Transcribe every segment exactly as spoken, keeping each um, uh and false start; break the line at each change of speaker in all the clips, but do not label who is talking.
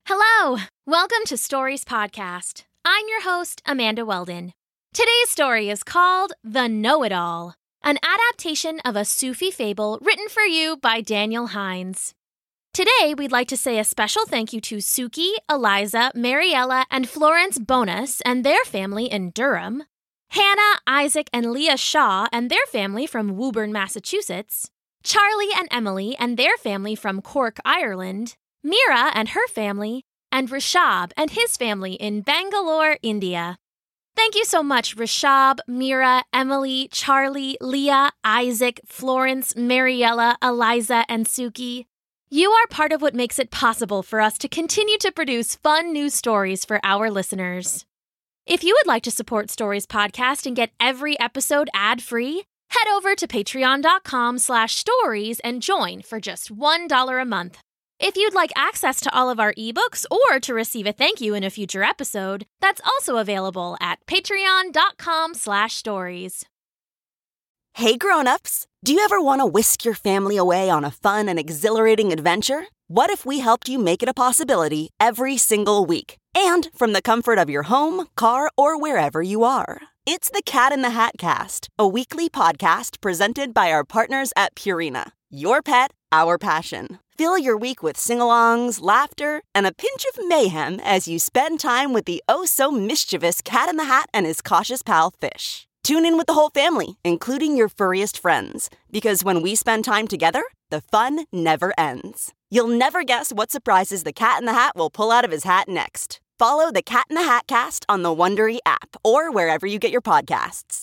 Hello! Welcome to Stories Podcast. I'm your host, Amanda Weldon. Today's story is called The Know-It-All, an adaptation of a Sufi fable written for you by Daniel Hines. Today, we'd like to say a special thank you to Suki, Eliza, Mariella, and Florence Bonus and their family in Durham, Hannah, Isaac, and Leah Shaw and their family from Woburn, Massachusetts, Charlie and Emily and their family from Cork, Ireland, Mira and her family, and Rishab and his family in Bangalore, India. Thank you so much, Rishab, Mira, Emily, Charlie, Leah, Isaac, Florence, Mariella, Eliza, and Suki. You are part of what makes it possible for us to continue to produce fun new stories for our listeners. If you would like to support Stories Podcast and get every episode ad-free, head over to patreon.com slash stories and join for just one dollar a month. If you'd like access to all of our ebooks or to receive a thank you in a future episode, that's also available at patreon.com slash stories.
Hey grown-ups, do you ever want to whisk your family away on a fun and exhilarating adventure? What if we helped you make it a possibility every single week, and from the comfort of your home, car, or wherever you are? It's the Cat in the Hat Cast, a weekly podcast presented by our partners at Purina. Your pet, our passion. Fill your week with sing-alongs, laughter, and a pinch of mayhem as you spend time with the oh-so-mischievous Cat in the Hat and his cautious pal, Fish. Tune in with the whole family, including your furriest friends, because when we spend time together, the fun never ends. You'll never guess what surprises the Cat in the Hat will pull out of his hat next. Follow the Cat in the Hat Cast on the Wondery app or wherever you get your podcasts.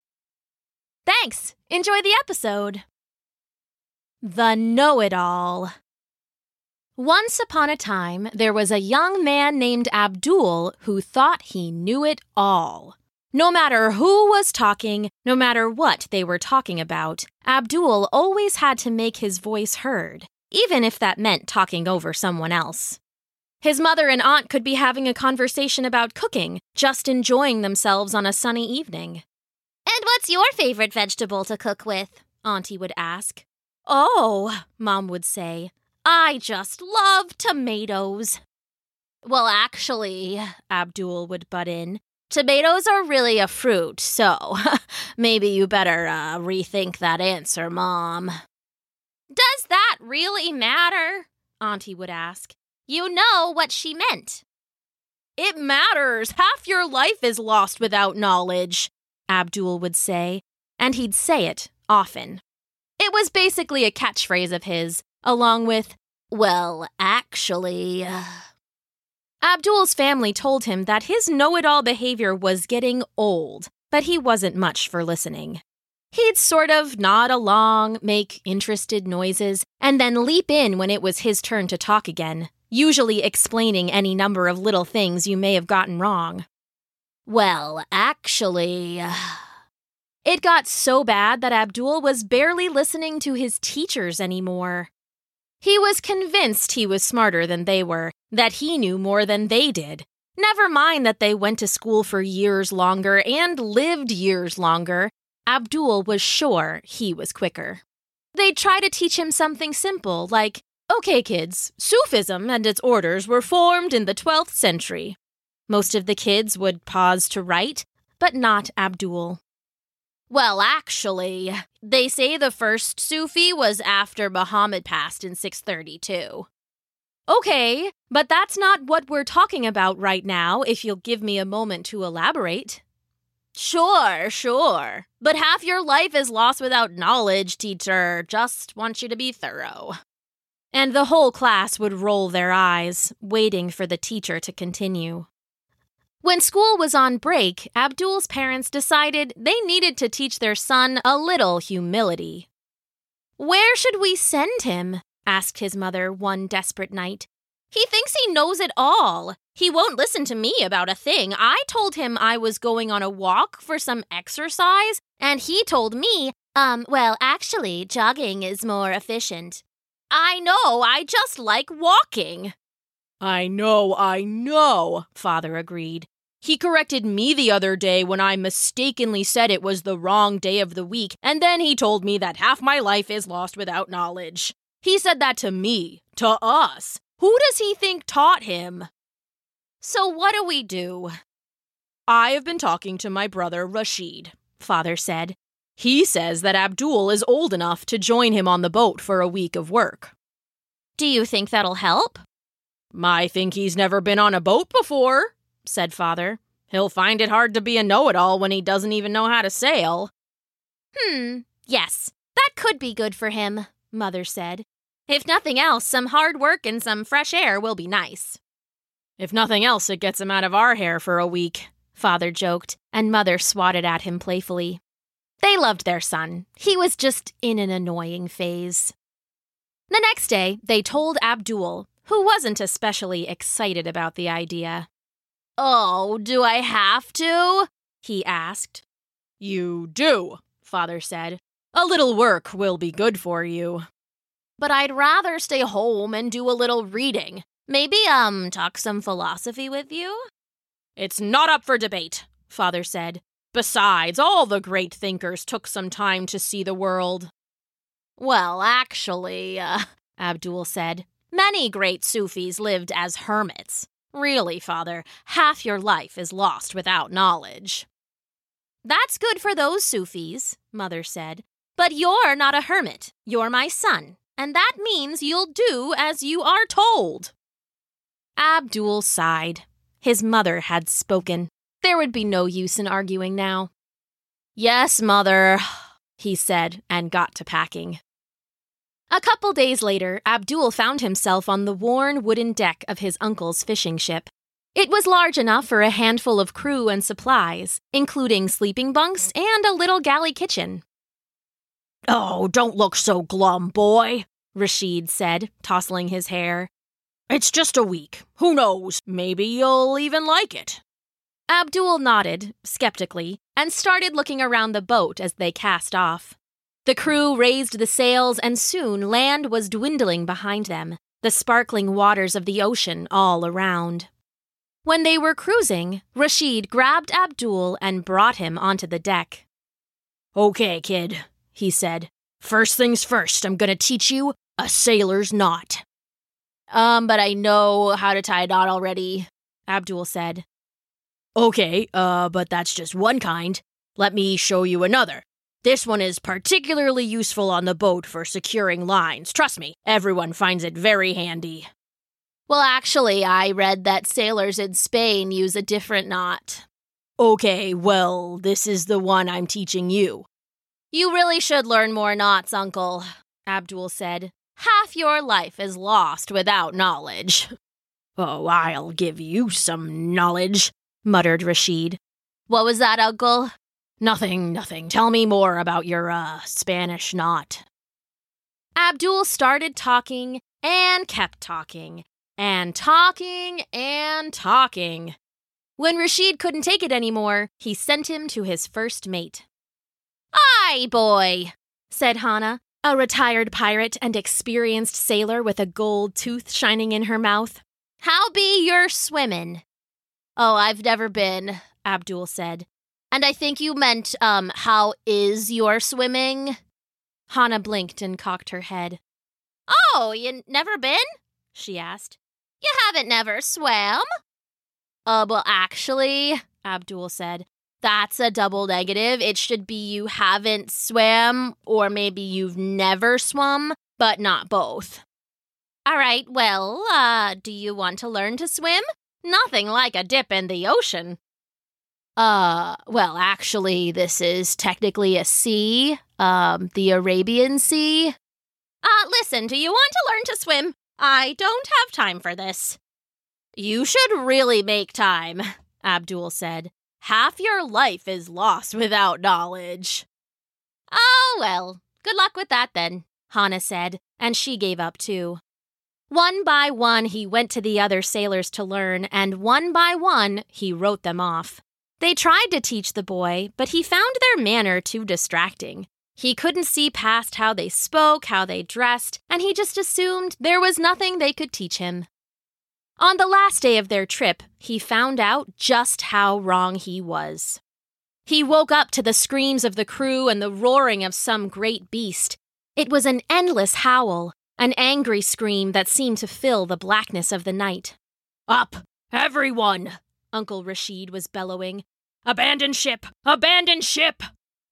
Thanks! Enjoy the episode. The Know-It-All. Once upon a time, there was a young man named Abdul who thought he knew it all. No matter who was talking, no matter what they were talking about, Abdul always had to make his voice heard, even if that meant talking over someone else. His mother and aunt could be having a conversation about cooking, just enjoying themselves on a sunny evening. "And what's your favorite vegetable to cook with?" Auntie would ask. "Oh," Mom would say, "I just love tomatoes." "Well, actually," Abdul would butt in, "tomatoes are really a fruit, so maybe you better uh, rethink that answer, Mom." "Does that really matter?" Auntie would ask. "You know what she meant." "It matters. Half your life is lost without knowledge," Abdul would say, and he'd say it often. It was basically a catchphrase of his, along with, "Well, actually..." Abdul's family told him that his know-it-all behavior was getting old, but he wasn't much for listening. He'd sort of nod along, make interested noises, and then leap in when it was his turn to talk again, usually explaining any number of little things you may have gotten wrong. "Well, actually..." It got so bad that Abdul was barely listening to his teachers anymore. He was convinced he was smarter than they were, that he knew more than they did. Never mind that they went to school for years longer and lived years longer. Abdul was sure he was quicker. They'd try to teach him something simple, like, "Okay, kids, Sufism and its orders were formed in the twelfth century. Most of the kids would pause to write, but not Abdul. "Well, actually, they say the first Sufi was after Muhammad passed in six thirty-two. "Okay, but that's not what we're talking about right now, if you'll give me a moment to elaborate." "Sure, sure. But half your life is lost without knowledge, teacher. Just want you to be thorough." And the whole class would roll their eyes, waiting for the teacher to continue. When school was on break, Abdul's parents decided they needed to teach their son a little humility. "Where should we send him?" asked his mother one desperate night. "He thinks he knows it all. He won't listen to me about a thing. I told him I was going on a walk for some exercise, and he told me, um, well, actually, jogging is more efficient." "I know, I just like walking." "I know, I know," Father agreed. "He corrected me the other day when I mistakenly said it was the wrong day of the week, and then he told me that half my life is lost without knowledge. He said that to me, to us. Who does he think taught him? So what do we do? I have been talking to my brother Rashid, Father said. He says that Abdul is old enough to join him on the boat for a week of work. Do you think that'll help? I think he's never been on a boat before, said Father. He'll find it hard to be a know-it-all when he doesn't even know how to sail. Hmm, yes, that could be good for him, Mother said. If nothing else, some hard work and some fresh air will be nice. If nothing else, it gets him out of our hair for a week, Father joked, and Mother swatted at him playfully. They loved their son. He was just in an annoying phase. The next day, they told Abdul, who wasn't especially excited about the idea. Oh, do I have to? He asked. You do, Father said. A little work will be good for you. But I'd rather stay home and do a little reading. Maybe, um, talk some philosophy with you? It's not up for debate, Father said. Besides, all the great thinkers took some time to see the world. Well, actually, uh, Abdul said, many great Sufis lived as hermits. Really, Father, half your life is lost without knowledge. That's good for those Sufis, Mother said. But you're not a hermit. You're my son, and that means you'll do as you are told. Abdul sighed. His mother had spoken. There would be no use in arguing now. Yes, Mother, he said, and got to packing. A couple days later, Abdul found himself on the worn wooden deck of his uncle's fishing ship. It was large enough for a handful of crew and supplies, including sleeping bunks and a little galley kitchen. Oh, don't look so glum, boy, Rashid said, tousling his hair. It's just a week. Who knows? Maybe you'll even like it. Abdul nodded, skeptically, and started looking around the boat as they cast off. The crew raised the sails, and soon land was dwindling behind them, the sparkling waters of the ocean all around. When they were cruising, Rashid grabbed Abdul and brought him onto the deck. Okay, kid, he said. First things first, I'm gonna teach you a sailor's knot. Um, but I know how to tie a knot already, Abdul said. Okay, uh, but that's just one kind. Let me show you another. This one is particularly useful on the boat for securing lines. Trust me, everyone finds it very handy. Well, actually, I read that sailors in Spain use a different knot. Okay, well, this is the one I'm teaching you. You really should learn more knots, Uncle, Abdul said. Half your life is lost without knowledge. Oh, I'll give you some knowledge, muttered Rashid. What was that, Uncle? Nothing, nothing. Tell me more about your, uh, Spanish knot. Abdul started talking and kept talking, and talking and talking. When Rashid couldn't take it anymore, he sent him to his first mate. Aye, boy, said Hannah, a retired pirate and experienced sailor with a gold tooth shining in her mouth. How be your swimmin'? Oh, I've never been, Abdul said. And I think you meant, um, how is your swimming? Hannah blinked and cocked her head. Oh, you never been? She asked. You haven't never swam? Uh, well, actually, Abdul said, that's a double negative. It should be you haven't swam, or maybe you've never swum, but not both. All right, well, uh, do you want to learn to swim? Nothing like a dip in the ocean. Uh, well, actually, this is technically a sea, um, the Arabian Sea. Uh, listen, do you want to learn to swim? I don't have time for this. You should really make time, Abdul said. Half your life is lost without knowledge. Oh, well, good luck with that then, Hannah said, and she gave up too. One by one, he went to the other sailors to learn, and one by one, he wrote them off. They tried to teach the boy, but he found their manner too distracting. He couldn't see past how they spoke, how they dressed, and he just assumed there was nothing they could teach him. On the last day of their trip, he found out just how wrong he was. He woke up to the screams of the crew and the roaring of some great beast. It was an endless howl, an angry scream that seemed to fill the blackness of the night.
"Up, everyone!"
Uncle Rashid was bellowing.
"Abandon ship! Abandon ship!"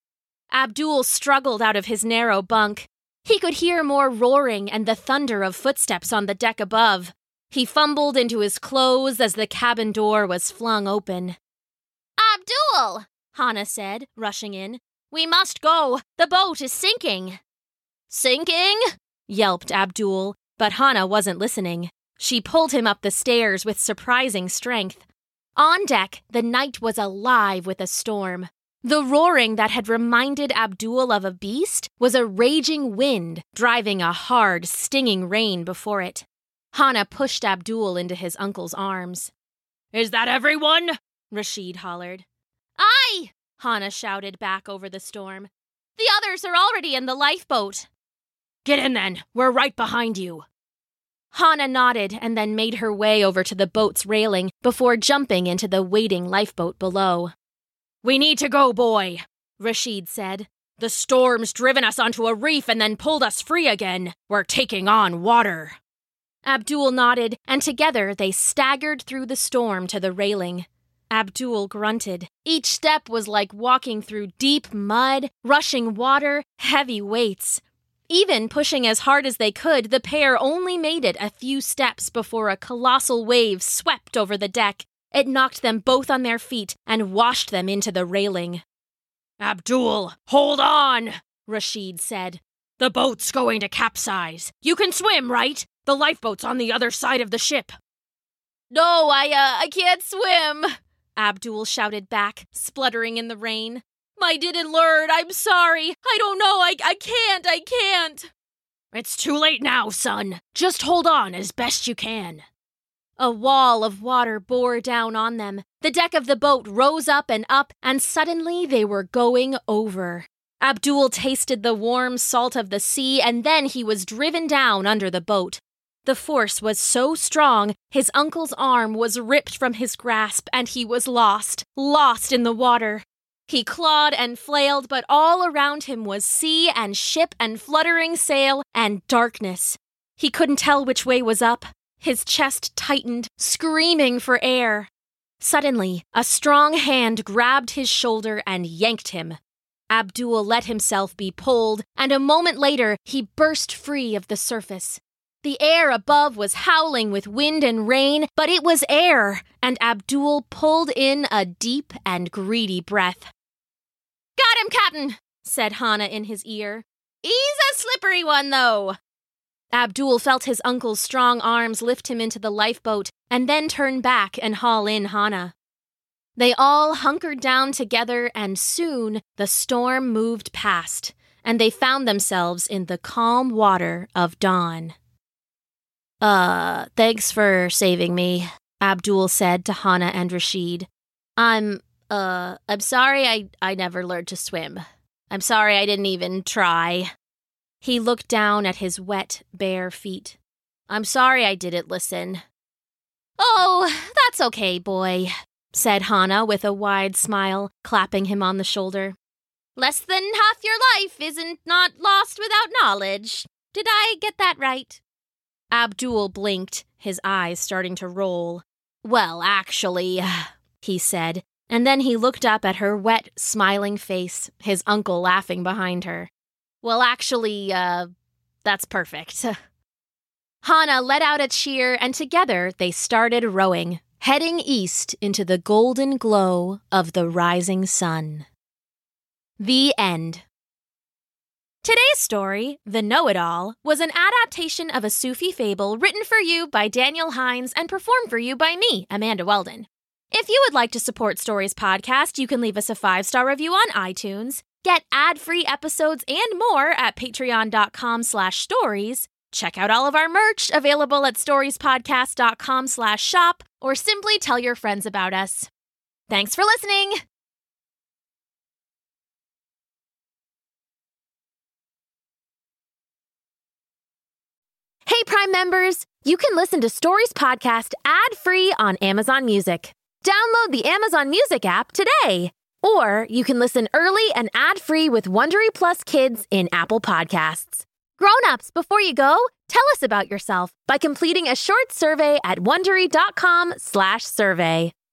Abdul struggled out of his narrow bunk. He could hear more roaring and the thunder of footsteps on the deck above. He fumbled into his clothes as the cabin door was flung open.
"Abdul!"
Hana said, rushing in. "We must go. The boat is sinking."
"Sinking?"
yelped Abdul, but Hana wasn't listening. She pulled him up the stairs with surprising strength. On deck, the night was alive with a storm. The roaring that had reminded Abdul of a beast was a raging wind, driving a hard, stinging rain before it. Hana pushed Abdul into his uncle's arms.
"Is that everyone?"
Rashid hollered.
"Aye!"
Hana shouted back over the storm.
"The others are already in the lifeboat."
"Get in then. We're right behind you."
Hana nodded and then made her way over to the boat's railing before jumping into the waiting lifeboat below.
"We need to go, boy,"
Rashid said.
"The storm's driven us onto a reef and then pulled us free again. We're taking on water."
Abdul nodded, and together they staggered through the storm to the railing. Abdul grunted. Each step was like walking through deep mud, rushing water, heavy weights. Even pushing as hard as they could, the pair only made it a few steps before a colossal wave swept over the deck. It knocked them both on their feet and washed them into the railing.
"Abdul, hold on,"
Rashid said.
"The boat's going to capsize. You can swim, right? The lifeboat's on the other side of the ship."
"No, I, uh, I can't swim,"
Abdul shouted back, spluttering in the rain. "I didn't learn. I'm sorry. I don't know. I, I can't. I can't."
"It's too late now, son. Just hold on as best you can."
A wall of water bore down on them. The deck of the boat rose up and up, and suddenly they were going over. Abdul tasted the warm salt of the sea, and then he was driven down under the boat. The force was so strong, his uncle's arm was ripped from his grasp, and he was lost, lost in the water. He clawed and flailed, but all around him was sea and ship and fluttering sail and darkness. He couldn't tell which way was up. His chest tightened, screaming for air. Suddenly, a strong hand grabbed his shoulder and yanked him. Abdul let himself be pulled, and a moment later, he burst free of the surface. The air above was howling with wind and rain, but it was air, and Abdul pulled in a deep and greedy breath.
"Got him, Captain,"
said Hana in his ear.
"He's a slippery one, though."
Abdul felt his uncle's strong arms lift him into the lifeboat and then turn back and haul in Hana. They all hunkered down together, and soon the storm moved past, and they found themselves in the calm water of dawn. Uh, thanks for saving me, Abdul said to Hana and Rashid. I'm, uh, I'm sorry I, I never learned to swim. I'm sorry I didn't even try. He looked down at his wet, bare feet. I'm sorry I didn't listen. Oh, that's okay, boy, said Hana with a wide smile, clapping him on the shoulder.
Less than half your life isn't not lost without knowledge. Did I get that right?
Abdul blinked, his eyes starting to roll. Well, actually, he said, and then he looked up at her wet, smiling face, his uncle laughing behind her. Well, actually, uh, that's perfect. Hana let out a cheer, and together they started rowing, heading east into the golden glow of the rising sun. The end. Today's story, The Know-It-All, was an adaptation of a Sufi fable written for you by Daniel Hines and performed for you by me, Amanda Weldon. If you would like to support Stories Podcast, you can leave us a five-star review on iTunes, get ad-free episodes and more at patreon.com slash stories, check out all of our merch available at storiespodcast.com slash shop, or simply tell your friends about us. Thanks for listening! Hey, Prime members! You can listen to Stories Podcast ad-free on Amazon Music. Download the Amazon Music app today! Or you can listen early and ad-free with Wondery Plus Kids in Apple Podcasts. Grown-ups, before you go, tell us about yourself by completing a short survey at Wondery dot com slash survey.